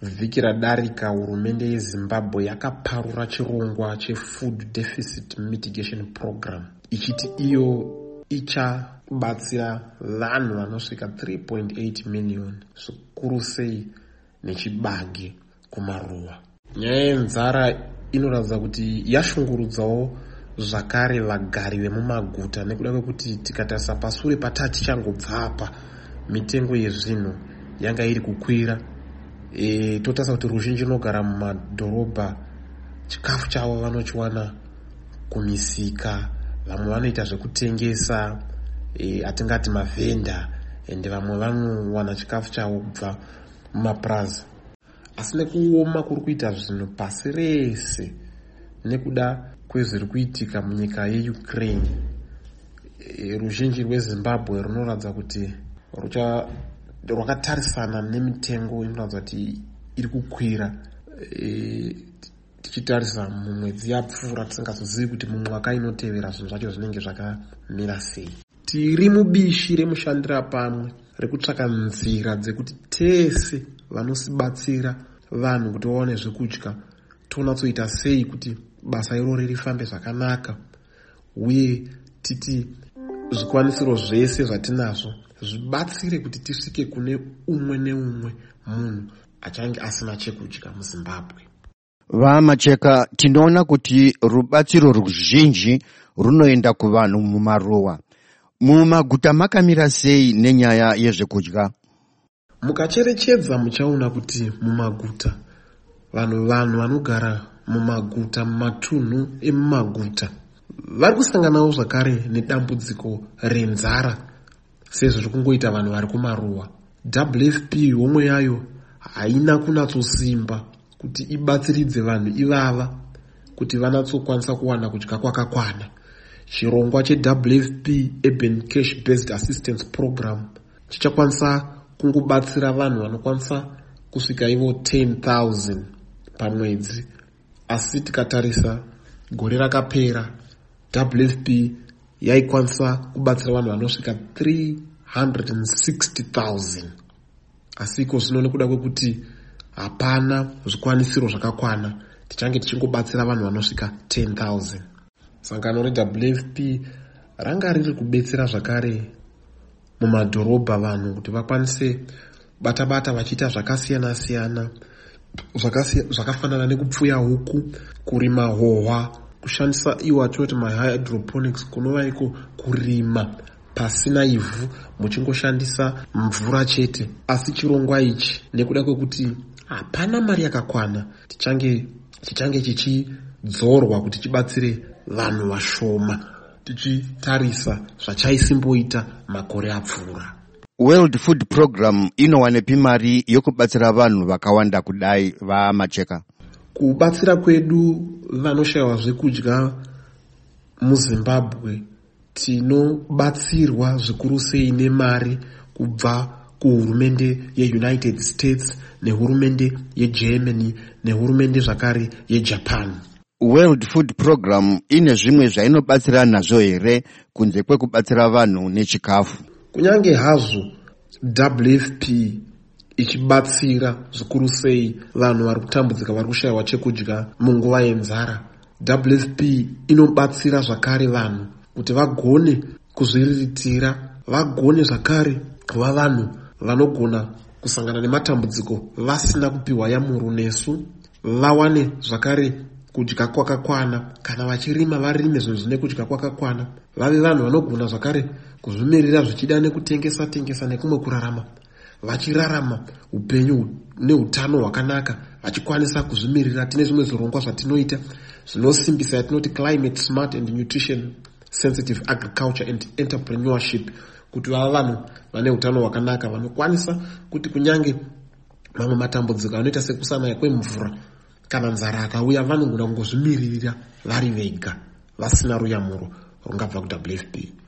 vhiki radarika hurumende yeZimbabwe yakaparura chirongwa cheFood Deficit Mitigation Program ichiti iyo ichabatsira vanhu vanosvika 3.8 million zvikuru sei nechibage kumaruwa. Nyaya yenzara inoratidza kuti yashungurudzawo zvakare vagari vemumaguta nekuda kwekuti tikatarisa pasure patatichangobva apa mitengo yezvinhu yanga iri kukwira. Totarisa kuti ruzhinji runogara mumadhorobha chikafu chavo vanochiwana kumisika, vamwe vanoita zvekutengesa atingati mavhenda, ende vamwe vanowana chikafu chavo kubva mumapraza. Asi nekuoma kuri kuita zvinhu pasi rese nekuda kwezviri kuitika munyika yeUkraine, ruzhinji rweZimbabwe runoratidza kuti rwakatarisana nemitengo inoratidza kuti iri kukwira. Tichitarisa mumwedzi yapfuura tisingazozivi kuti mumwaka inotevera zvinhu zvacho zvinenge zvakamira sei. Tiri mubishi remushandira pamwe rekutsvaka nzira dzekuti tese vanosibatsira vanhu kuti vaone zvekudya tonatsoita sei kuti basa iroro rifambe zvakanaka, uye titi zvikwanisiro zvese zvatinazvo zvibatsire kuti tisvike kune umwe neumwe munhu achange asina chekudya muZimbabwe. Vamacheka, tinoona kuti rubatsiro ruzhinji runoenda kuvanhu mumaruwa. Mumaguta makamira sei nenyaya yezvekudya? Mukacherechedza muchaona kuti mumaguta vanhu vanogara mumaguta, mumatunhu emumaguta vari kusanganawo zvakare nedambudziko renzara sezvo kungoita vanhu vari kumaruwa. WFP homwe yayo haina kunatsosimba kuti ibatsiridze vanhu ivava kuti vanatsokwanisa kuwana kudya kwakakwana. Chirongwa cheWFP Urban Cash Based Assistance Program chichakwanisa kungobatsira vanhu vanokwanisa kusvika ivo 10,000 pamwedzi. Asi tikatarisa gore rakapera WFP yaikwanisa kubatsira vanhu vanosvika 360,000. Asi iko zvino nekuda kwekuti hapana zvikwanisiro zvakakwana, tichange tichingobatsira vanhu vanosvika 10,000. Sangano reWFP ranga riri kubetsera zvakare mumadhorobha vanhu kuti vakwanise bata vachiita zvakasiyana siyana, zvakafanana nekupfuya huku, kurima hohwa, kushandisa iwo atinoti hydroponics, kunova iko kurima pasina ivhu muchingoshandisa mvura chete. Asi chirongwa ichi nekuda kwekuti hapana mari yakakwana, tichange chichidzorwa kuti chibatsire vanhu vashoma tichitarisa zvachaisimboita makore apfuura. World Food Program inowanepi mari yokubatsira vanhu vakawanda kudai Vamacheka? Kubatsira kwedu vanoshayiwa zvekudya muZimbabwe tinobatsirwa zvikuru sei nemari kubva kuhurumende yeUnited States nehurumende yeGermany nehurumende zvakare yeJapan. World Food Program ine zvimwe zvainobatsira nazvo here kunze kwekubatsira vanhu nechikafu? Kunyange hazvo WFP ichibatsira zvikuru sei vanhu vari kutambudzika, vari kushayiwa chekudya munguva yenzara, WFP inobatsira zvakare vanhu kuti vagone kuzviriritira, vagone zvakare kuva vanhu vanogona kusangana nematambudziko vasina kupiwa yamuru nesu, vawane zvakare kudya kwakakwana. Kana vachirima varime zvinhu zvine kudya kwakakwana, vave vanhu vanogona zvakare kuzvimirira zvichida nekutengesa nekumwe kurarama, vachirarama upenyu neutano hwakanaka, vachikwanisa kuzvimirira. Tine zvimwe zvirongwa zvatinoita zvinosimbisa yatinoti climate smart and nutrition sensitive agriculture and entrepreneurship, kuti vava vanhu vane utano hwakanaka vanokwanisa kuti kunyange mamwe matambudziko anoita sekusanaya kwemvura kana nzara akauya vanogona kungozvimirira vari vega vasina ruyamuro rungabva kuWFP.